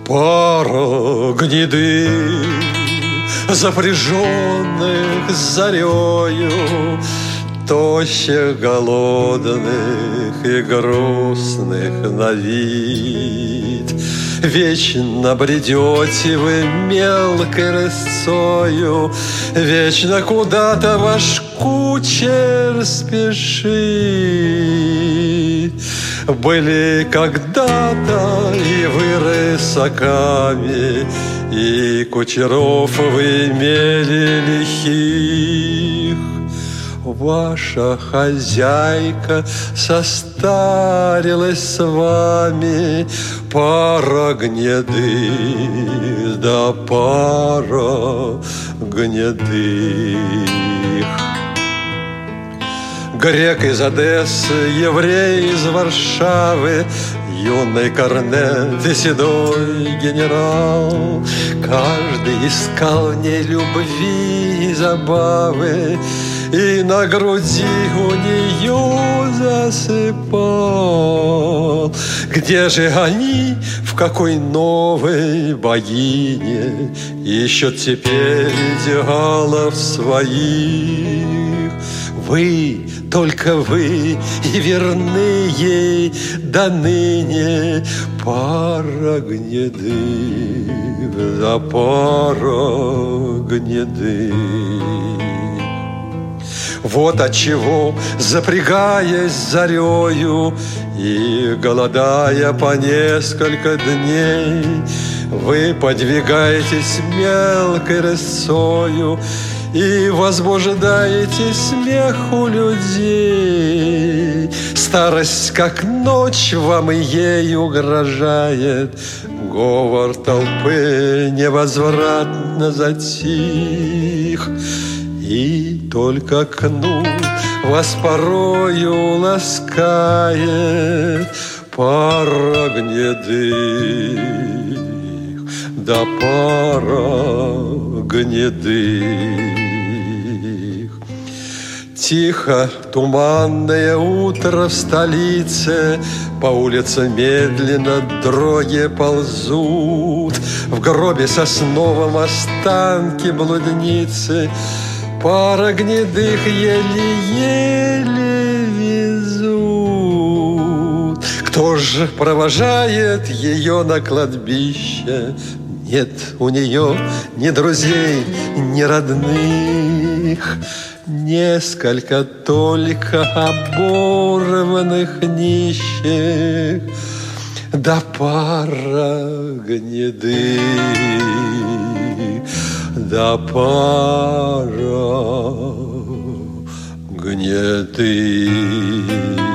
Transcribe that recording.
Пара гнедых, запряженных зарею, тощих, голодных и грустных на вид. Вечно бредете вы мелкой рысцою, вечно куда-то ваш кучер спешит. Были когда-то и вы рысаками, и кучеров вы имели лихих. Ваша хозяйка состарилась с вами, пара гнедых, да пара гнедых. Грек из Одессы, еврей из Варшавы, юный корнет и седой генерал. Каждый искал в ней любви и забавы, и на груди у нее засыпал. Где же они, в какой новой богине ищут теперь идеалов своих? Вы, только вы, и верны ей до ныне, пара гнедых, да пара гнедых. Вот отчего, запрягаясь зарею и голодая по несколько дней, вы подвигаетесь мелкой рысцою и возбуждаете смех у людей. Старость, как ночь, вам и ей угрожает. Говор толпы невозвратно затих, и только кнут вас порою ласкает, пара гнедых, да пара гнедых. Тихо, туманное утро в столице, по улице медленно дроги ползут, в гробе сосновом останки блудницы пара гнедых еле-еле везут. Кто же провожает ее на кладбище? Нет у нее ни друзей, ни родных. Несколько только оборванных нищих, да пара гнедых, да пара гнедых.